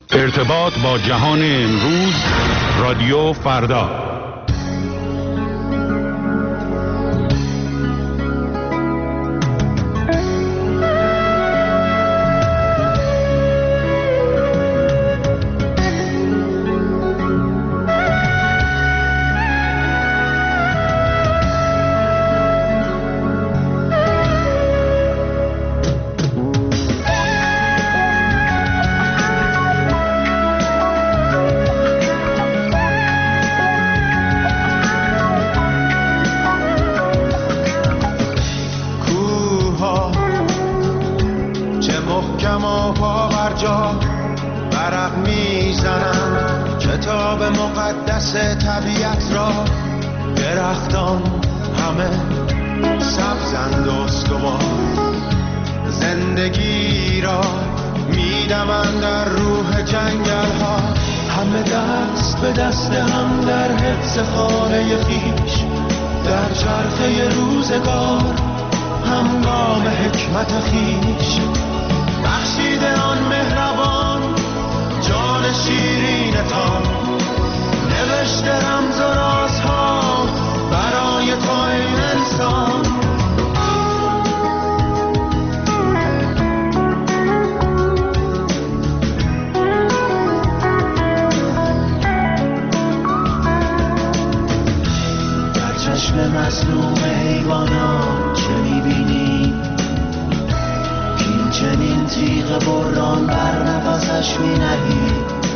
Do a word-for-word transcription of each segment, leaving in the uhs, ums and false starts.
ارتباط با جهان امروز، رادیو فردا. طبیعت را درختان همه سبزند و استوار، زندگی را میدمند در روح جنگل ها، همه دست به دست هم در حفظ خانه خویش، در چرخه روزگار هنگام حکمت خویش، بخشیده آن مهربان جان شیرینتان، نوشته رمز و رازها برای تو این انسان. در چشم مظلوم حیوانات چه میبینی؟ این چنین تیغ بران بر نفسش مینهی،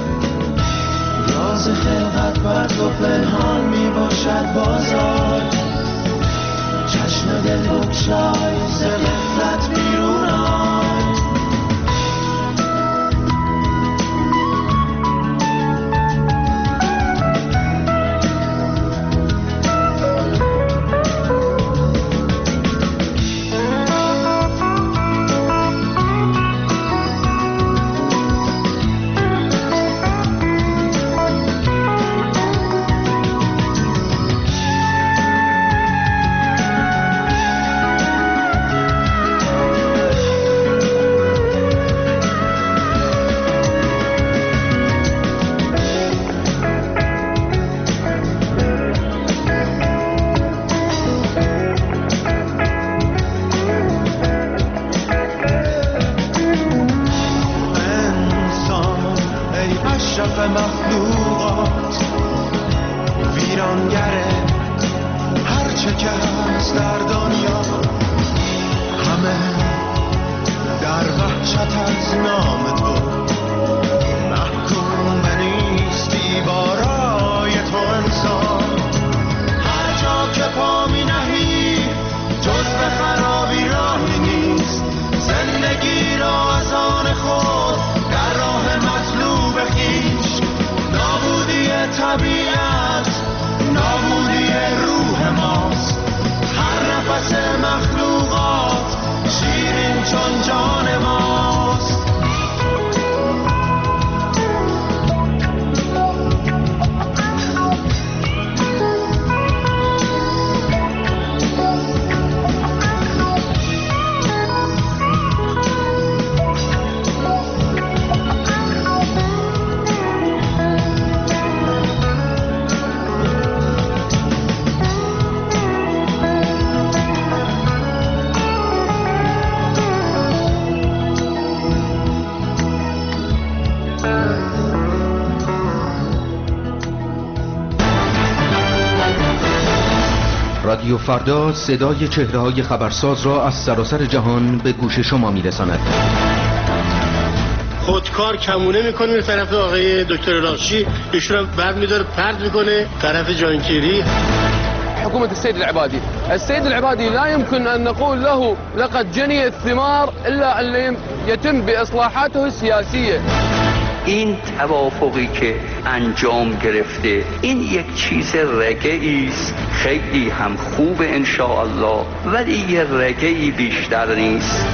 راز خلقت بر تو پنهان می باشد بازار، چشم دل بگشای ز غفلت بیرون آی. رادیو فردا صدای چهره‌های خبرساز را از سراسر جهان به گوش شما می‌رساند. خودکار کمونه میکنه طرف آقای دکتر راشی، ایشون هم برمی‌داره پرد میکنه طرف جانکیری. حكومة السيد العبادي السيد العبادي لا يمكن أن نقول له لقد جني الثمار إلا أن يتم بإصلاحاته السياسية. این توافقی که انجام گرفته این یک چیز رگه‌ای است، خیلی هم خوب ان شاء الله، ولی یه رگه‌ای بیشتر نیست.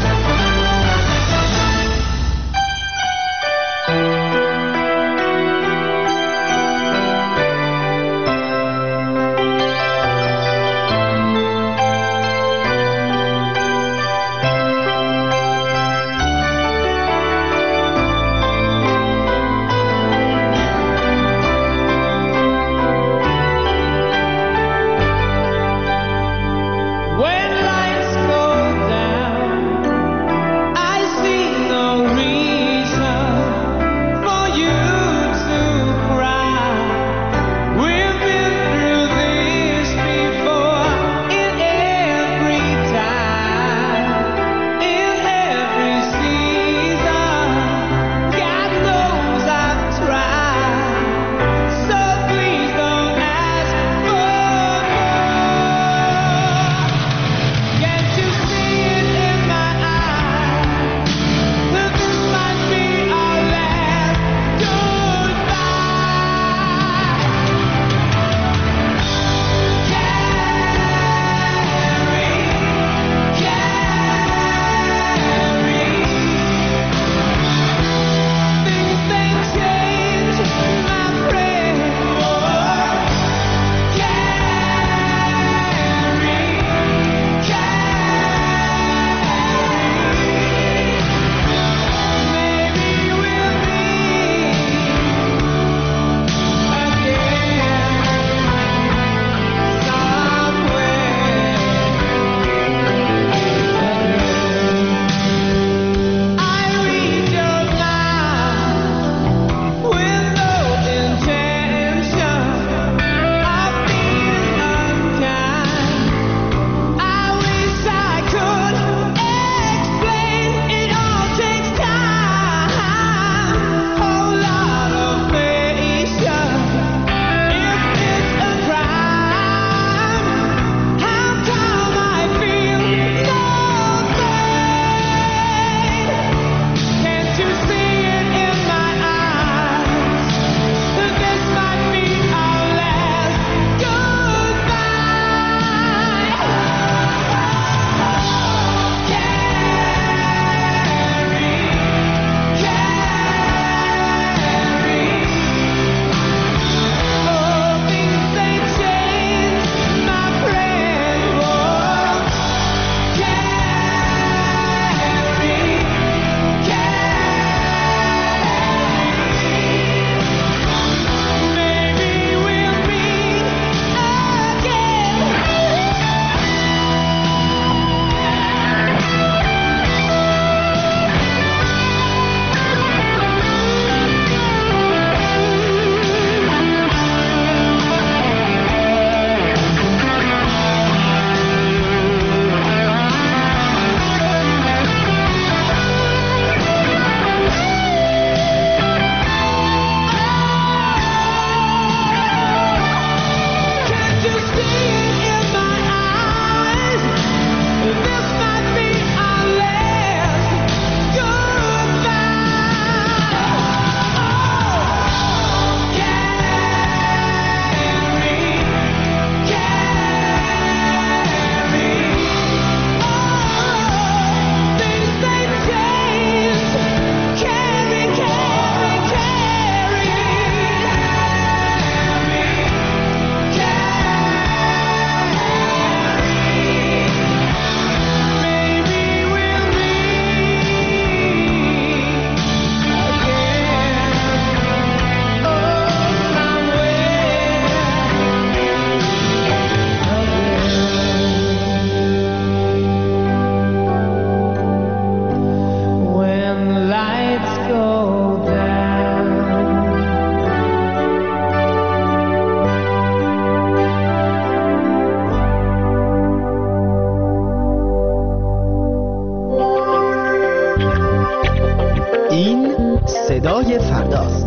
این صدای فرداست.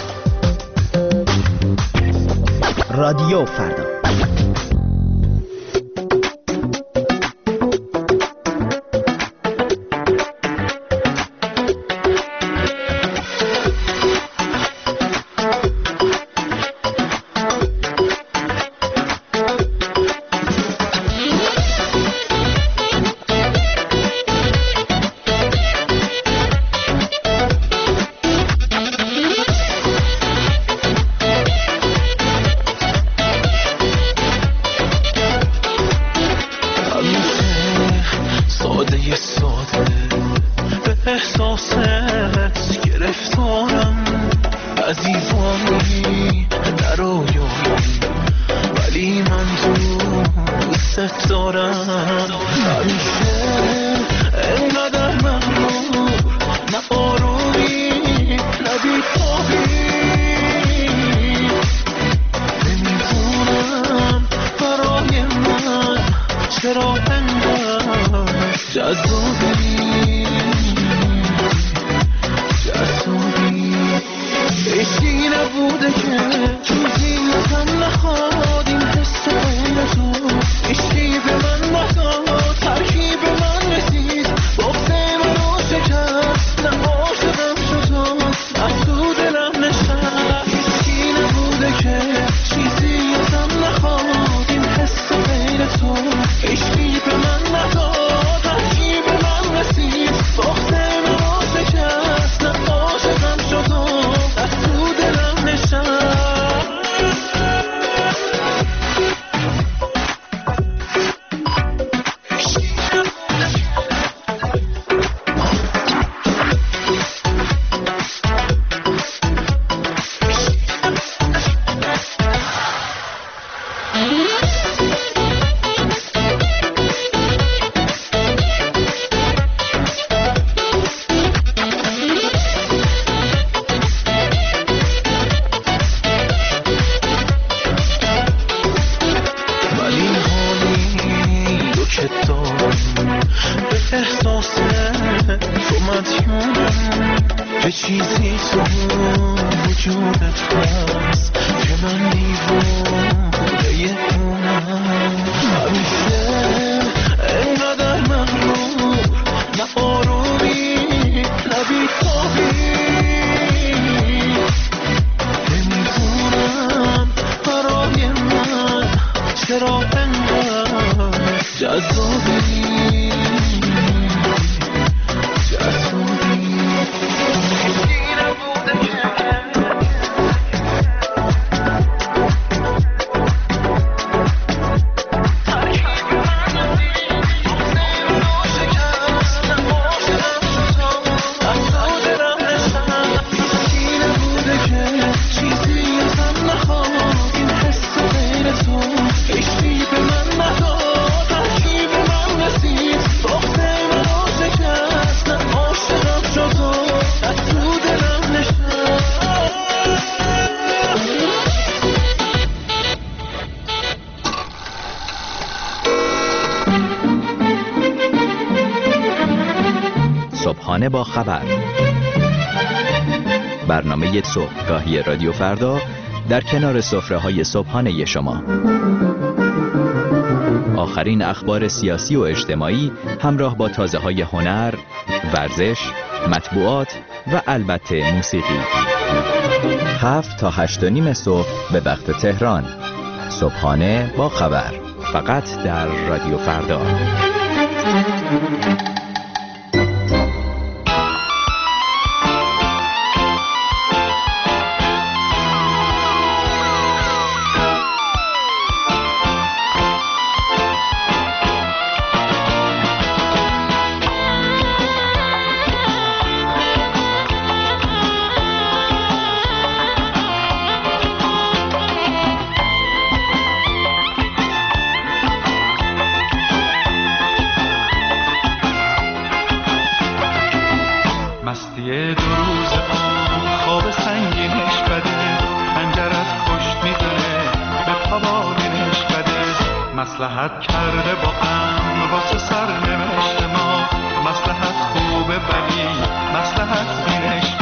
رادیو فردا. صبحانه با خبر، برنامه صبحگاهی رادیو فردا در کنار سفره‌های صبحانه شما. آخرین اخبار سیاسی و اجتماعی همراه با تازه‌های هنر، ورزش، مطبوعات و البته موسیقی. هفت تا هشت و نیم صبح به وقت تهران. صبحانه با خبر، فقط در رادیو فردا. مصلحت کرده با غم واسه سر نوشت ما، مصلحت خوبه ولی مصلحت بینش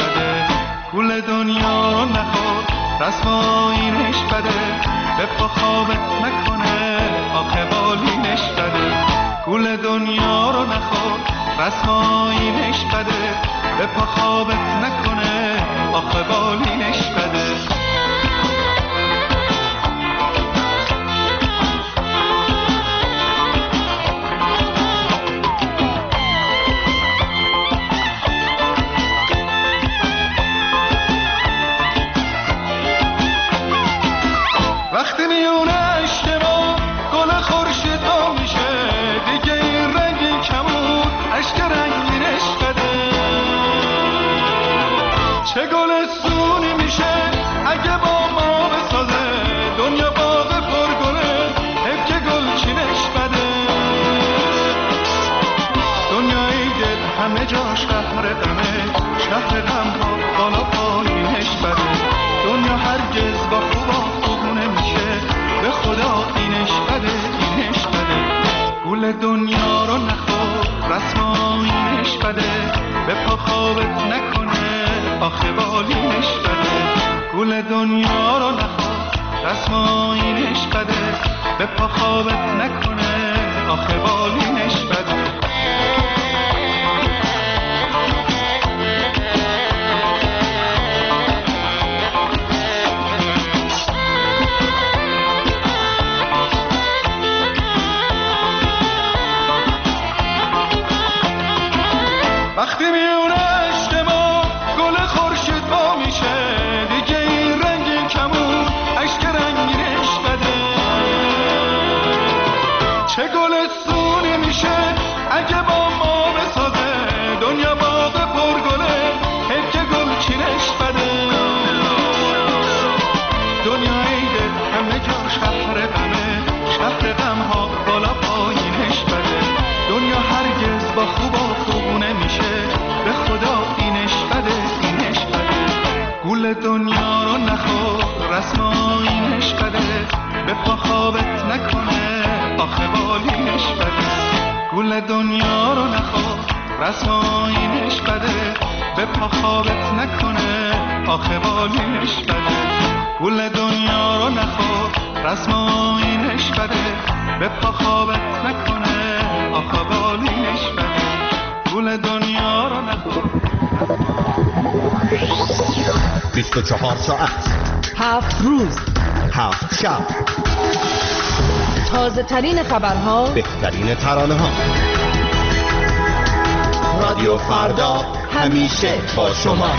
رسمایینش بده به پا خوابت نکنه آخه بالینش بده گول دنیا رو نخور رسمایینش بده به پا خوابت نکنه آخه بالینش بده وقتی میونه اجتماع گل خورشید ها میشه دیگه این رنگی کمون اشک رنگینش بده چه گل سونی میشه اگه با ما بسازه دنیا باغ پرگله حیف که گل چینش بده دنیایی دل همه جاش قهر غمه شهر غم ها بالا پایینش بده دنیا هرگز با خوبا به خدا اینش بده اینش بده گول دنیا رو نخور رسمایینش بده به پا خوابت نکنه آخه بالینش بده گول دنیا رو نخور رسمایینش بده به پا خوابت نکنه آخه بالینش بده وقتی میونه اجتماع گل خورشید وا میشه دیگه این رنگین کمون اشک رنگینش بده چه گل سونی میشه اگه با ما بسازه دنیا باغ پرگله حیف که گل چینش بده دنیای دل همه جا شهر غمه شهر غم ها بالا پایینش بده دنیا هرگز با خوبا خوب نمیشه به خدا اینش بده اینش بده گول دنیا رو نخور رسمایینش بده به پا خوابت نکنه آخه بالینش بده گول دنیا رو نخور رسمایینش بده به پا خوابت نکنه آخه بالینش بده گول دنیا رو نخور رسمایینش بده به پا خوابت نکنه آخه بالینش بده گول دنیا رو نخور بیست و چهار ساعت هفت روز هفت شب تازه ترین خبرها بهترین ترانه ها رادیو فردا همیشه با شما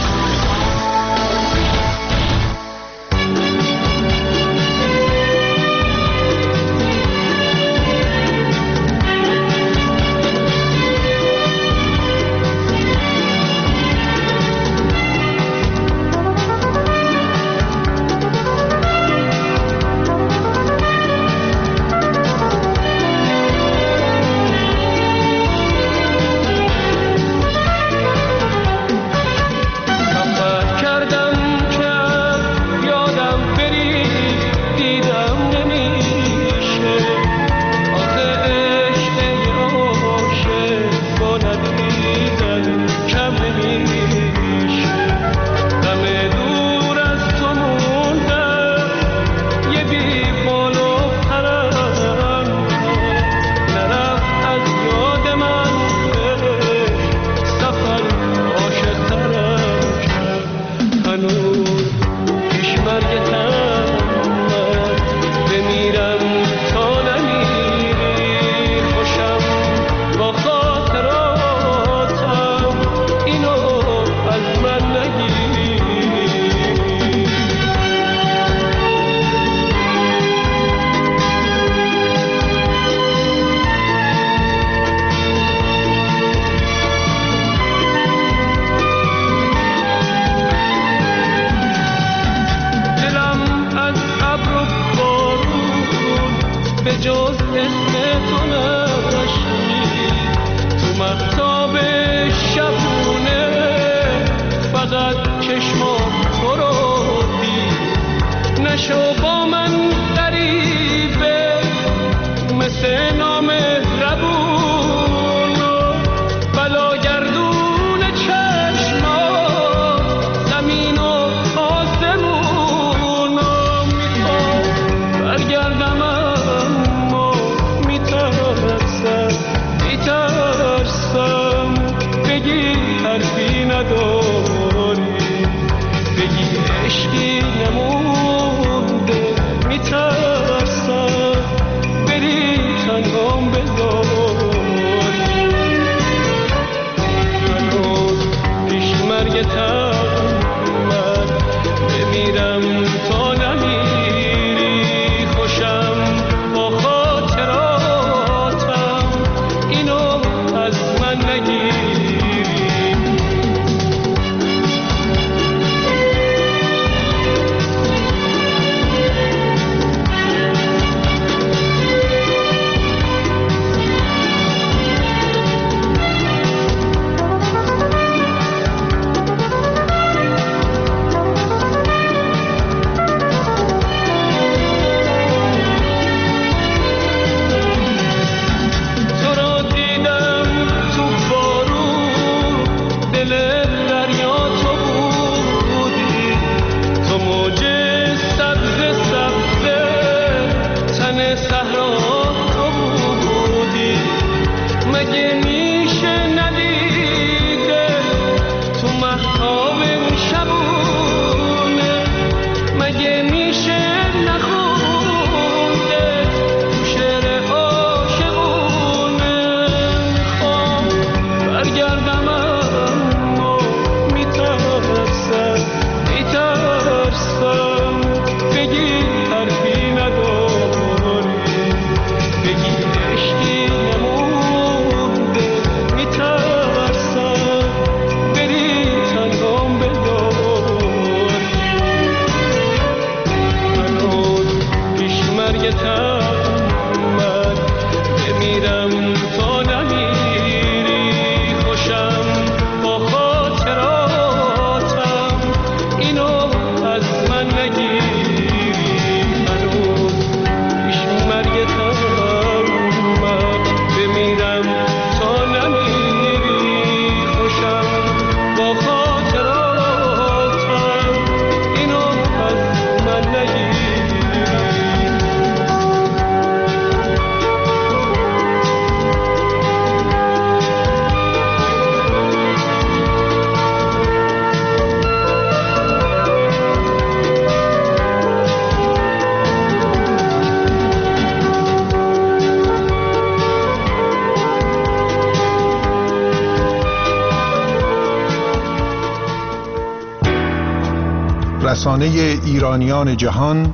رسانه ایرانیان جهان،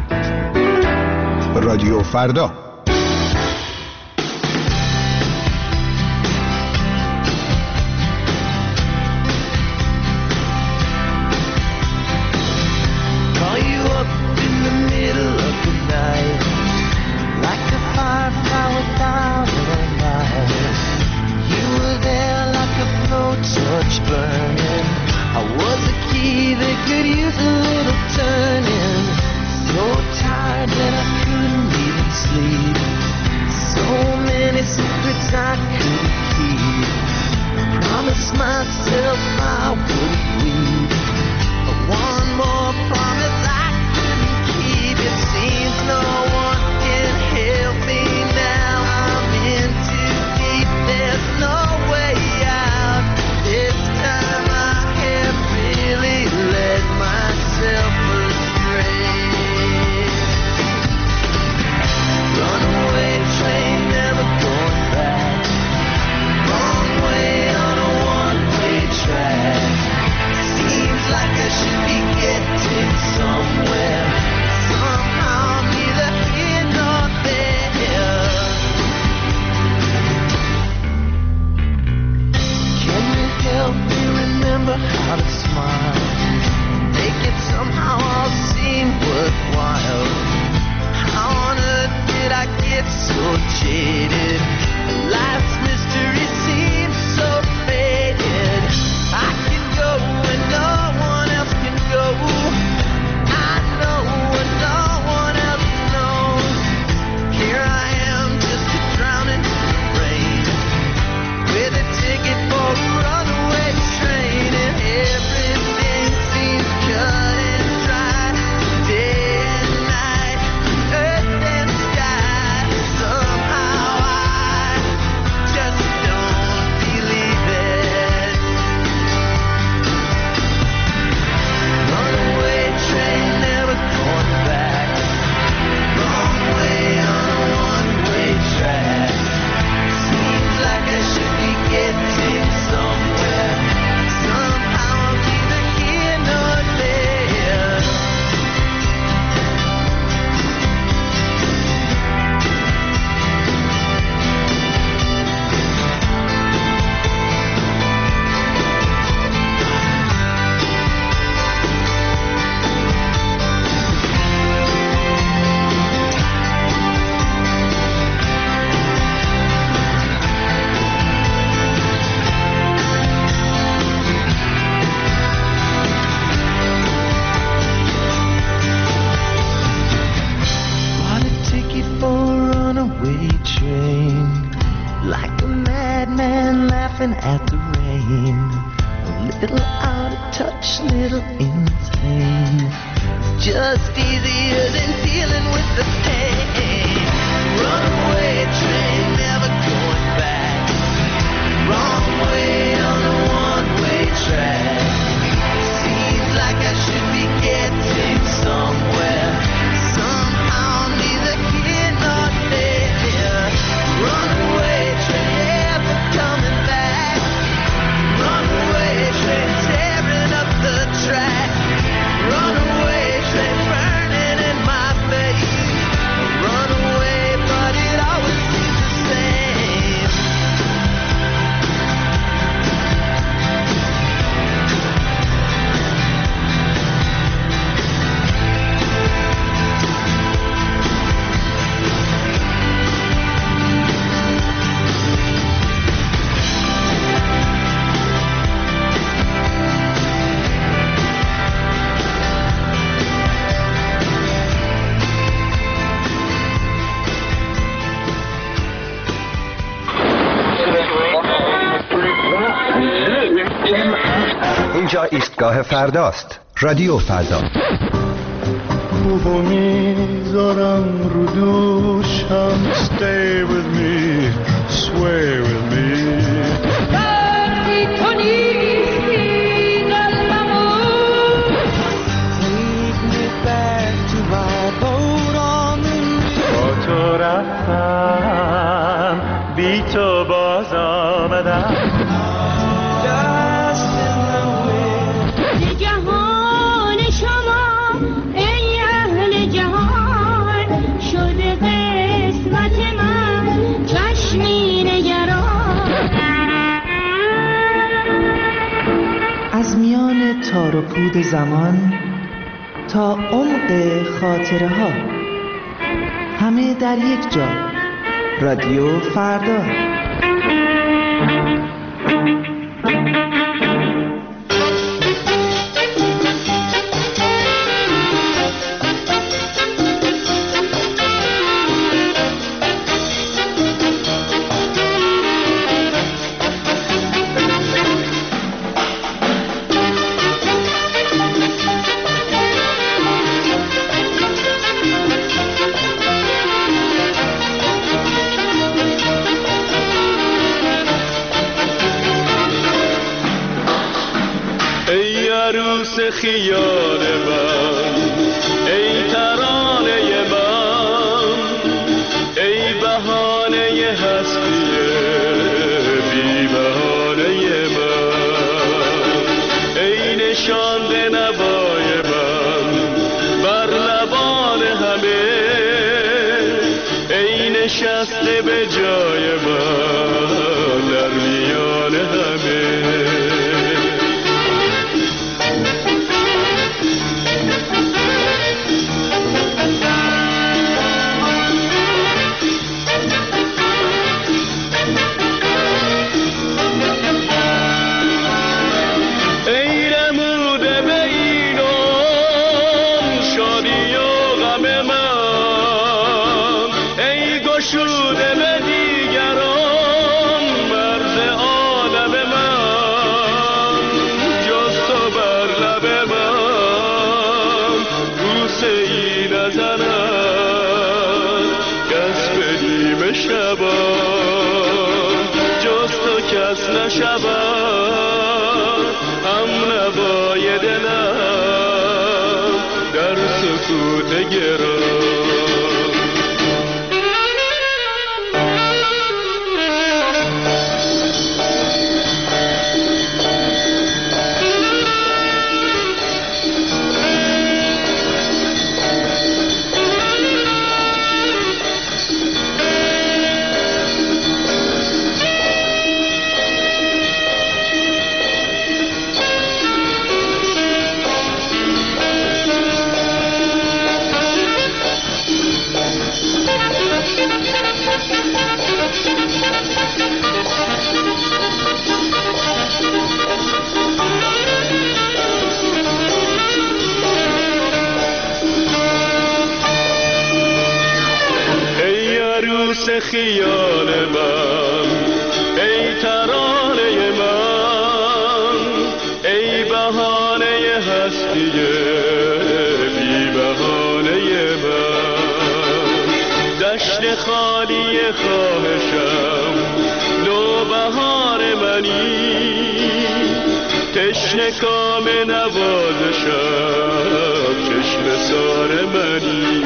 رادیو فردا. اینجا ایستگاه فرداست. رادیو فردا. خوبو میذارم رو دوشم. Stay with me, sway with me. وقتی تو نیستی قلبمو Take me back to my boat on the river. با تو رفتم بی تو باز آمدم. جهان شما تار و پود زمان تا عمق خاطره ها، همه در یک جا. رادیو فردا. خیال من، ای ترانه من، ای بهانه هستی بی بهانه من، ای نشانده نوای من بر لبان همه، ای نشسته به جای من در میان همه. هم نوای دلم در سکوت گرام. خیال من، ای ترانه من، ای بهانه هستی بی بهانه من، دشت خالی خواهشم نوبهار منی، تشنه کام نوازشم چشم سار منی.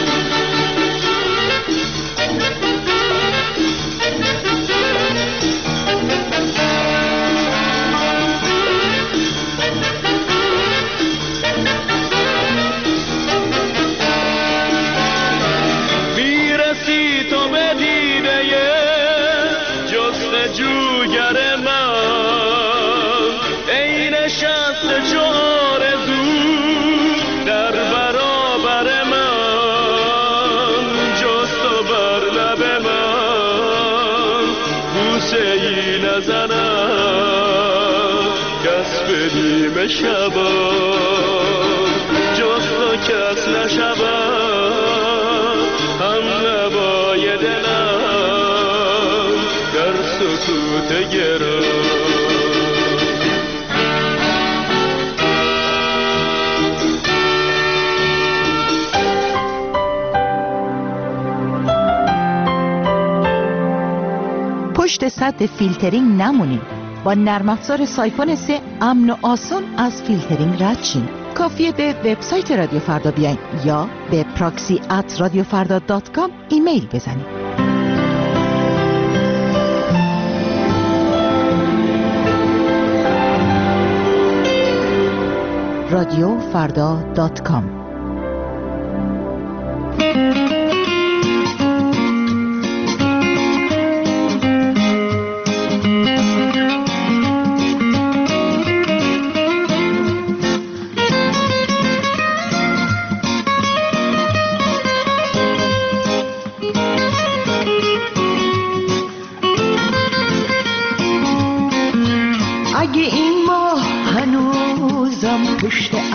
بدیم شبا جز تو کس نشبا، هم نوای دلم در سکوت گرام. پشت سد فیلترینگ نمونید. با نرم افزار سایفون سه امن و آسان از فیلترینگ رد شین. کافیه به وبسایت رادیو فردا بیاین یا به پراکسی ات رادیو فردا دات کام ایمیل بزنید. رادیو فردا دات کام.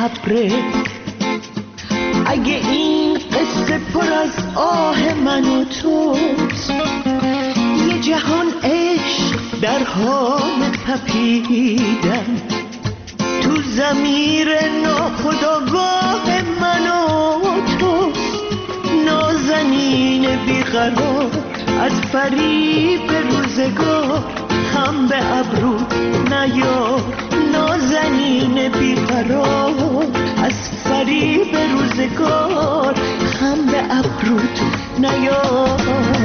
ابره. اگه این قصه پر از آه من و توست، یه جهان عشق در حال تپیدن تو ضمیر ناخودآگاه من و توست. نازنین بیقرار از فریب روزگار، خم به ابرو نیار. نازنین بیقرار از فریب روزگار، خم به ابروت نیار.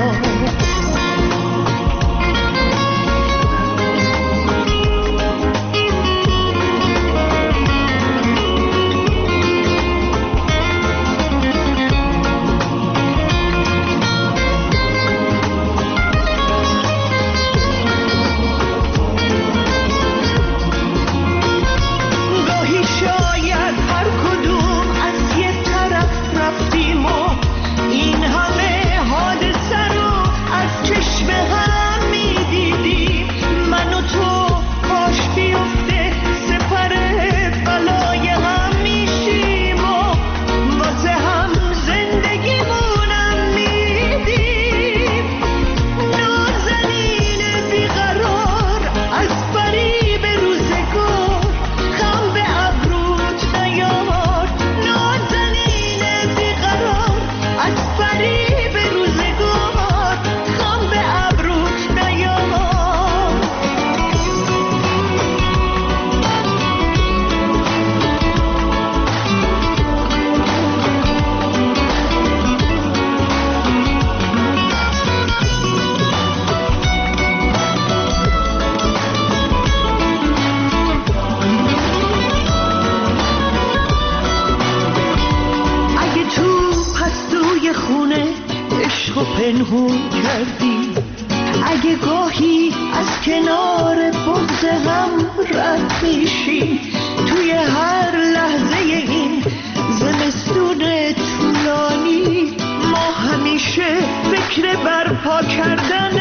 پنهون کردی، اگه گاهی از کنار بغض هم رد میشی، توی هر لحظه این زمستون طولانی ما همیشه فکر برپا کردن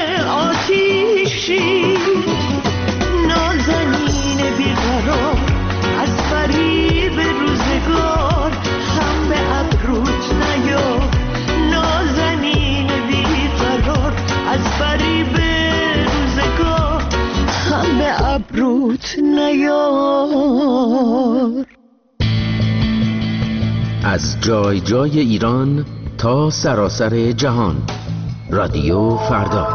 آتیشی. نازنین بیقرار از فریب روزگار، خم به ابروت نیار. نازنین بیقرار از فریب روزگار، خم به ابروت نیار. از جای جای ایران تا سراسر جهان، رادیو فردا.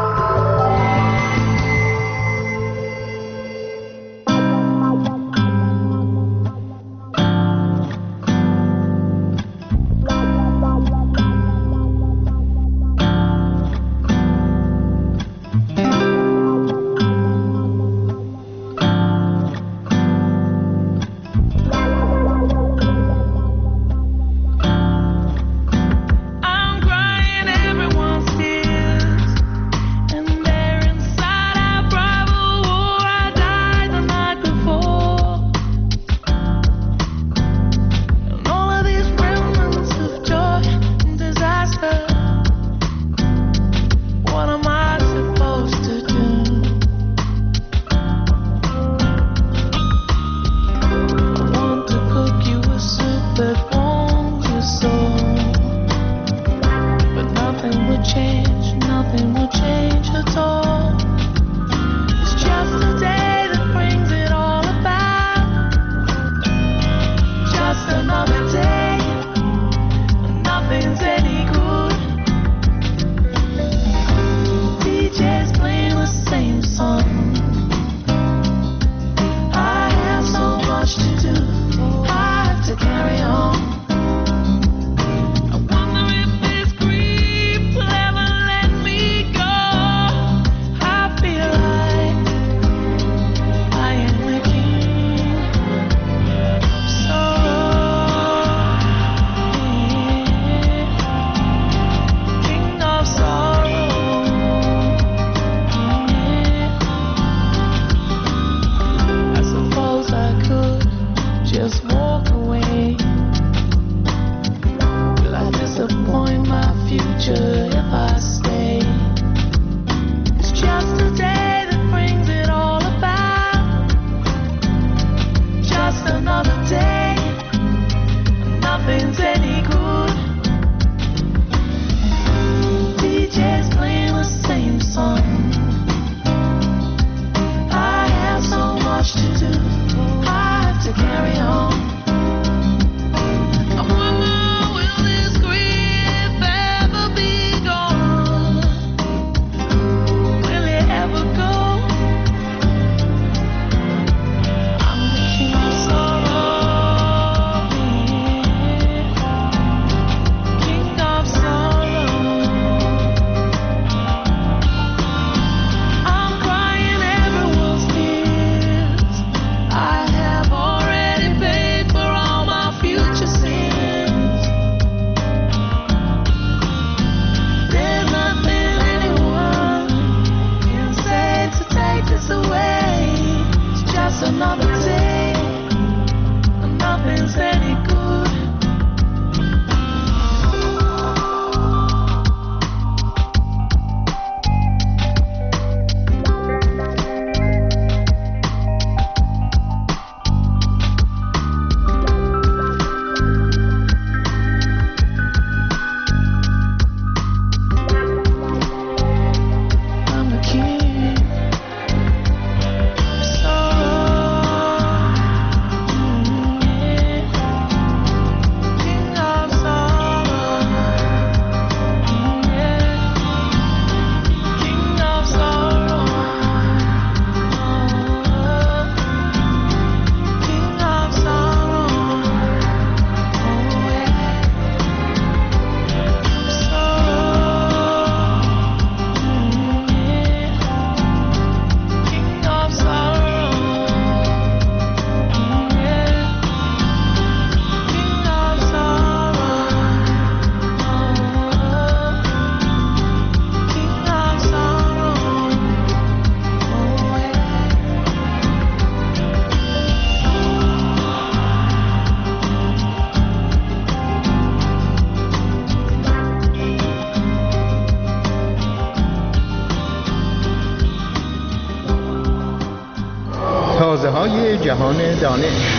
جهان دانش.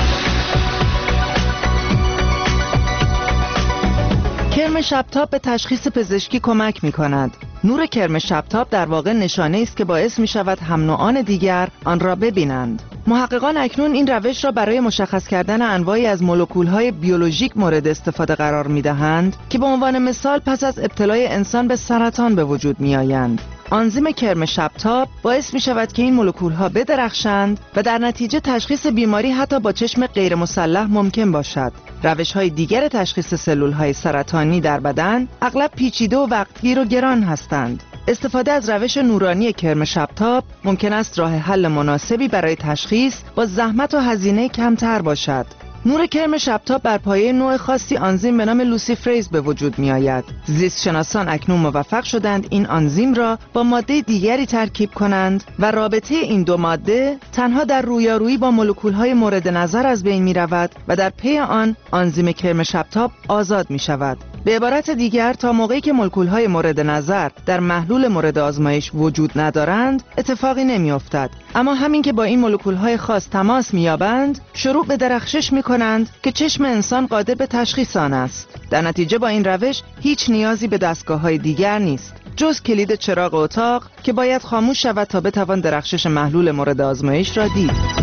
کرم شبتاب به تشخیص پزشکی کمک می کند. نور کرم شبتاب در واقع نشانه است که باعث می شود هم نوعان دیگر آن را ببینند. محققان اکنون این روش را برای مشخص کردن انواعی از مولکول‌های بیولوژیک مورد استفاده قرار می‌دهند که به عنوان مثال پس از ابتلای انسان به سرطان به وجود می‌آیند. آنزیم کرم شبتاب باعث می شود که این مولکول‌ها بدرخشند و در نتیجه تشخیص بیماری حتی با چشم غیر مسلح ممکن باشد. روش‌های دیگر تشخیص سلول‌های سرطانی در بدن اغلب پیچیده و وقتگیر و گران هستند. استفاده از روش نورانی کرم شبتاب ممکن است راه حل مناسبی برای تشخیص با زحمت و هزینه کمتر باشد. نور کرم شبتاب بر پایه نوع خاصی آنزیم به نام لوسیفریز به وجود می آید. زیست شناسان اکنون موفق شدند این آنزیم را با ماده دیگری ترکیب کنند و رابطه این دو ماده تنها در رویارویی با مولکول‌های مورد نظر از بین می رود و در پی آن آنزیم کرم شبتاب آزاد می شود. به عبارت دیگر تا موقعی که مولکول‌های مورد نظر در محلول مورد آزمایش وجود ندارند اتفاقی نمی‌افتد، اما همین که با این مولکول‌های خاص تماس می‌یابند شروع به درخشش می‌کنند که چشم انسان قادر به تشخیص آن است. در نتیجه با این روش هیچ نیازی به دستگاه‌های دیگر نیست جز کلید چراغ اتاق که باید خاموش شود تا بتوان درخشش محلول مورد آزمایش را دید.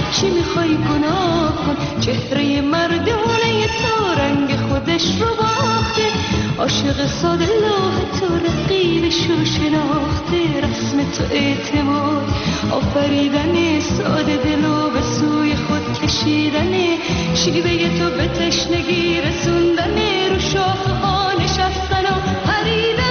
چی میخوای گناه کن، چهره مردانه تو رنگ خودش رو باخته، عاشق ساده لوح تو رقیبش رو شناخته، رسم تو اعتماد آفریدن ساده دلو به سوی خود کشیدنه، شیوه تو به تشنگی رسوندنه، رو شاخه ها نشستن و پریدنه.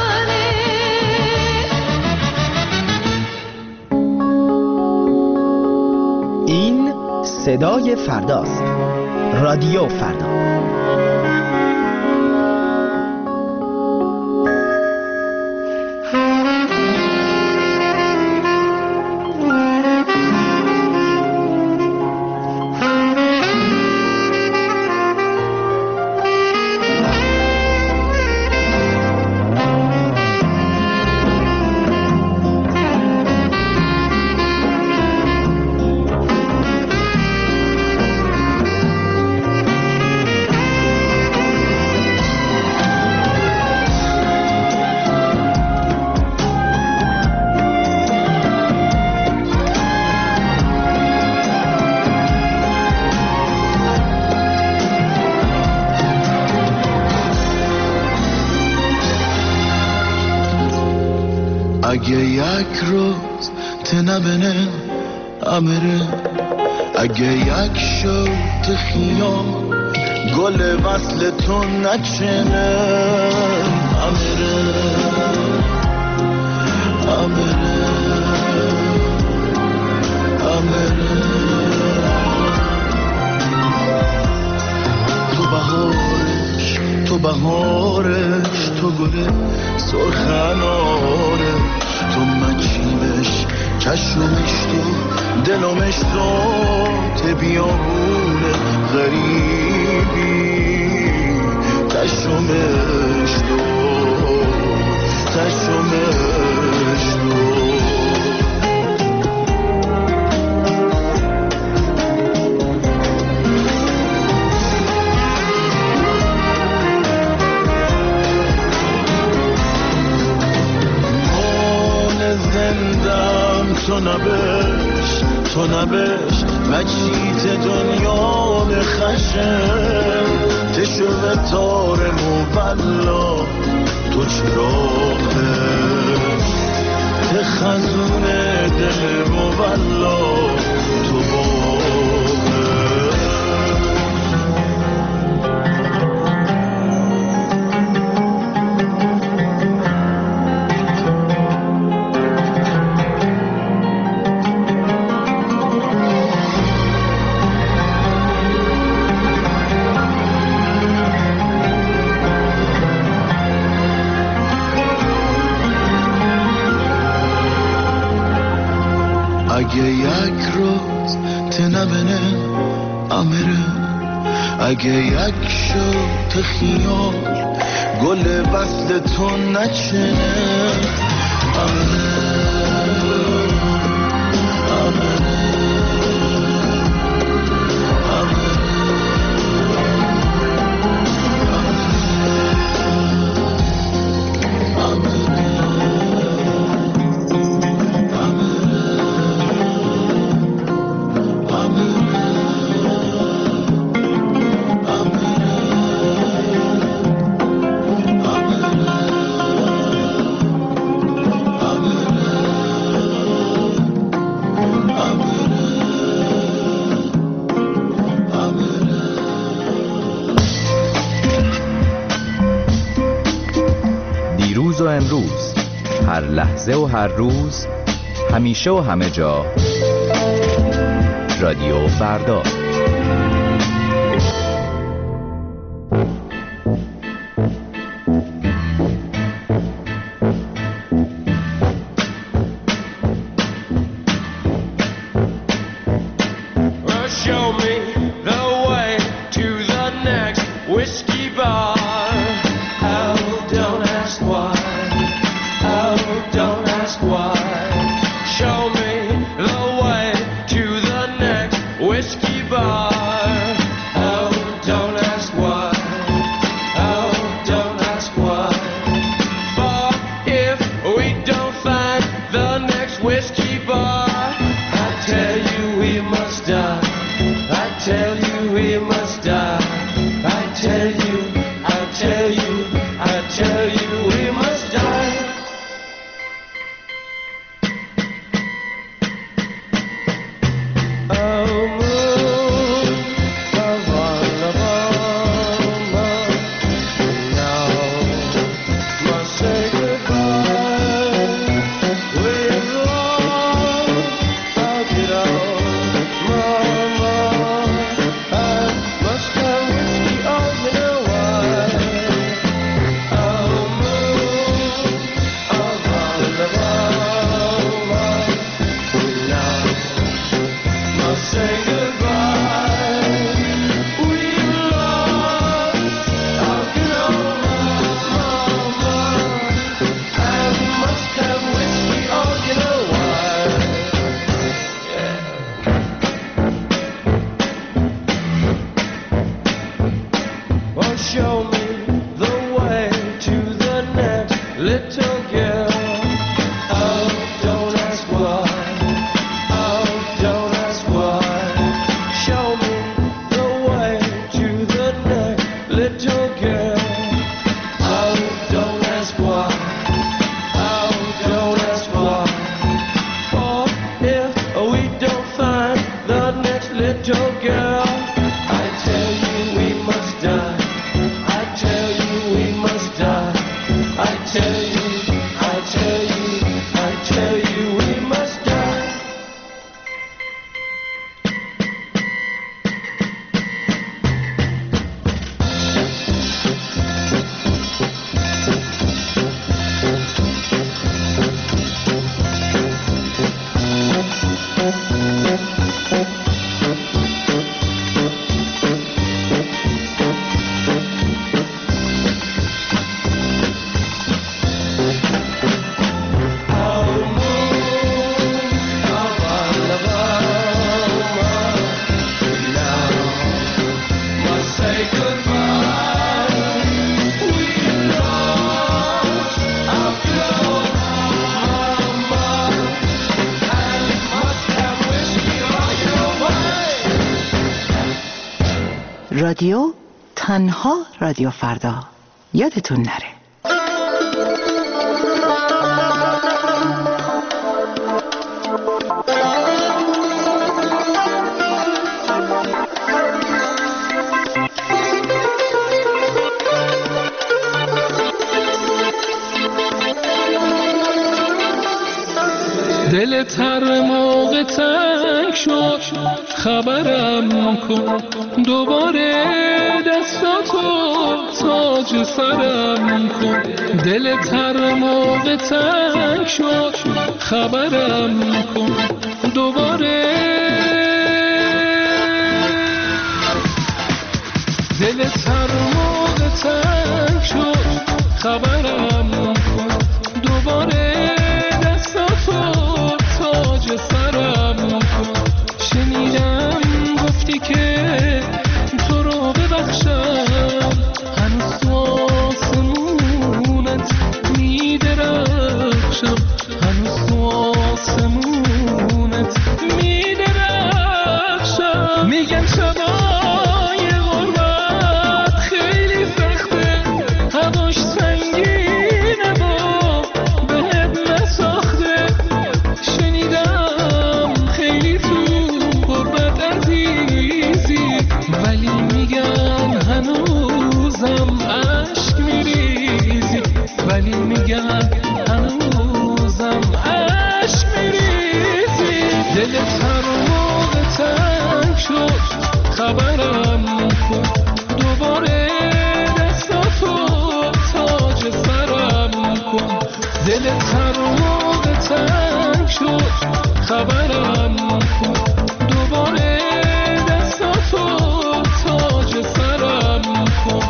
این صدای فرداست. رادیو فردا. اگه یک روز تنبنه امره، اگه یک شوت خیام گل وصل تو نچنه، امره امره امره. تو بهارش تو بهارش تو گل سرخنارش، تو مچیلش چشمش تو دلمش ذات بیابونه غریبی، چشمش تو چشمش تو. زندم تو نبش تو نبش مچیت دنیا بخشم، تشو به تار مولا تو چراغه، تخزون دل مولا تو باغه. اگه یک روز تنبنه امره، اگه یک شوت خیال گل وصل تو نچنه، امره امره و امروز، هر لحظه و هر روز، همیشه و همه جا، رادیو فردا. whiskey bar, I tell you we must رادیو تنها رادیو فردا، یادتون نره. دل تر موقع تنگ شد خبرم کن، دوباره دستاتو تاج سرم کن. دل تر موقع تنگ شد خبرم کن، دوباره دل تر موقع تنگ شد خبرم کن، دوباره تاج سرم کن. شنیدم گفتی که تو رو ببخشم، هنوز تو آسمونت میدرخشم، هنوز تو آسمونت میدرخشم. میگن شبای غربت خیلی سخته، هواش سنگینه با بهت نساخته. شنیدم خیلی تو غربت عزیزی، ولی میگن هنوزم عشق میریزی، ولی میگن هنوزم عشق میریزی. دلت هر موقع تنگ شد خبرم کن، دوباره دستاتو تاج سرم کن. دلت هر موقع تنگ شد خبرم کن، دوباره دستاتو تاج سرم کن.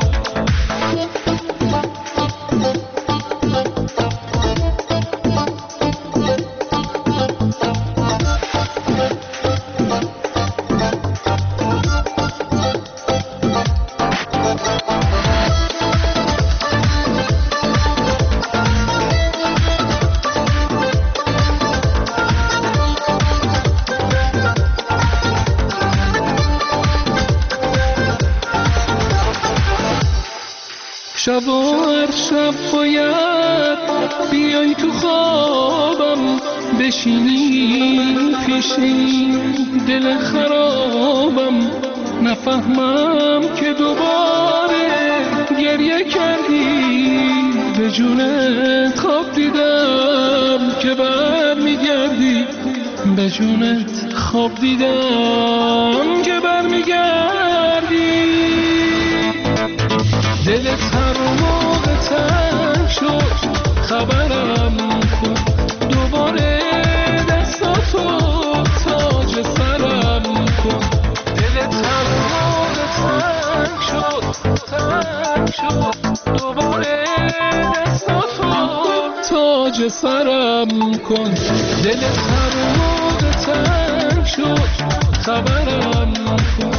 شب و هر شب باید بیای تو خوابم، بشینی پیشی دل خرابم. نفهمم که دوباره گریه کردی، به جونت خواب دیدم که بر میگردی، به جونت خواب دیدم که بر میگردی. دلت هر موقع تنگ شد خبرم کن، دوباره دستاتو تاج سرم کن. دلت هر موقع تنگ شد تنگ شد، دوباره دستاتو تاج سرم کن. دلت هر موقع تنگ شد خبرم کن،